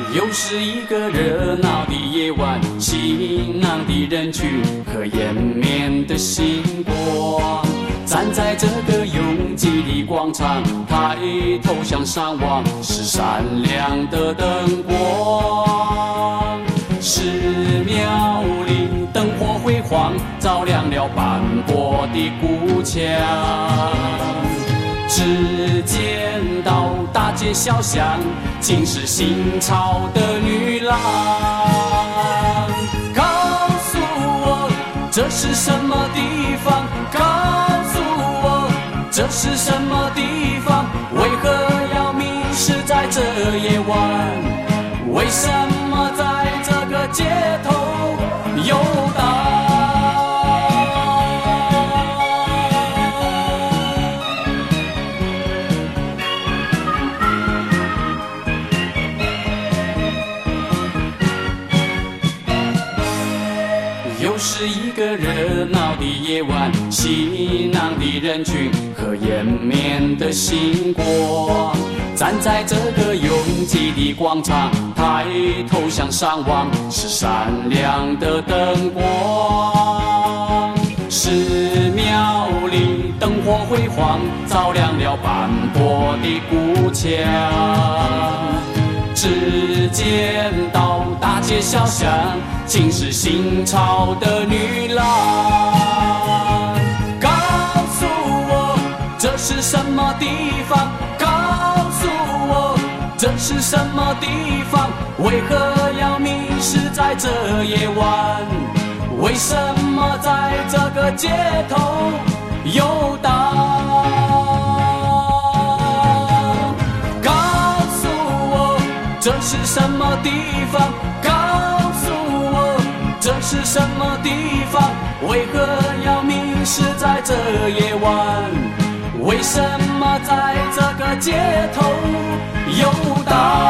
又是一个热闹的夜晚，晴朗的人群和延绵的星光，站在这个拥挤的广场，抬头向上望，是闪亮的灯光。寺庙里灯火辉煌，照亮了斑驳的古墙。只见到大街小巷，尽是新潮的女郎。告诉我，这是什么地方？告诉我，这是什么地方？为何要迷失在这夜晚？为什么在这个街头游荡？又是一个热闹的夜晚，熙攘的人群和延绵的星光，站在这个拥挤的广场，抬头向上望，是闪亮的灯光。寺庙里灯火辉煌，照亮了斑驳的古墙。只见到大街小巷，尽是新潮的女郎。告诉我，这是什么地方？告诉我，这是什么地方？为何要迷失在这夜晚？为什么在这个街头游荡？这是什么地方？告诉我，这是什么地方？为何要迷失在这夜晚？为什么在这个街头游荡？